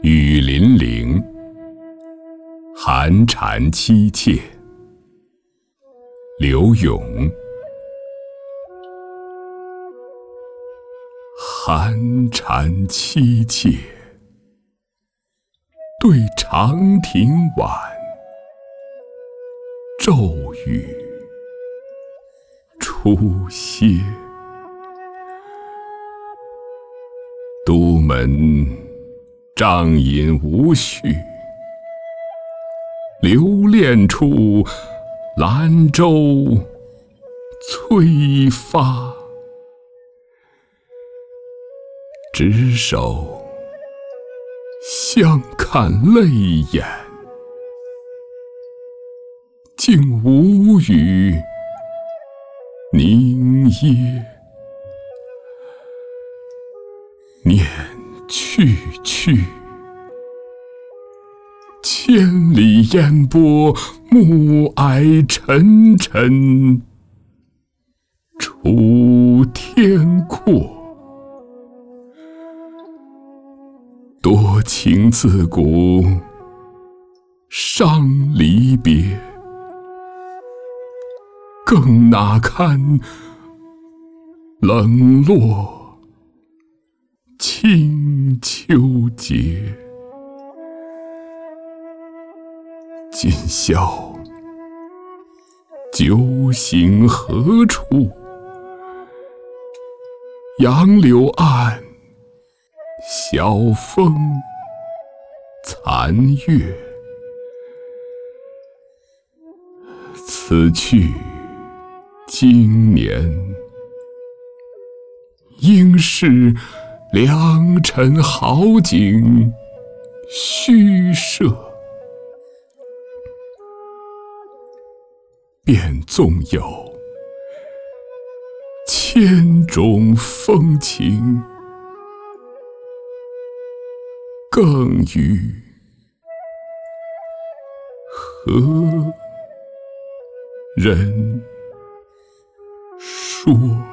雨霖铃，寒蝉凄切。刘永。寒蝉凄切，对长亭晚，骤雨初歇。都门帐饮无绪，留恋处，兰舟催发。执手相看泪眼，竟无语凝噎。念去去，千里烟波，暮霭沉沉，楚天阔。多情自古伤离别，更那堪冷落清秋节。今宵酒醒何处？杨柳岸，晓风残月。此去经年，应是良辰好景虚设。便纵有千种风情，更与何人说？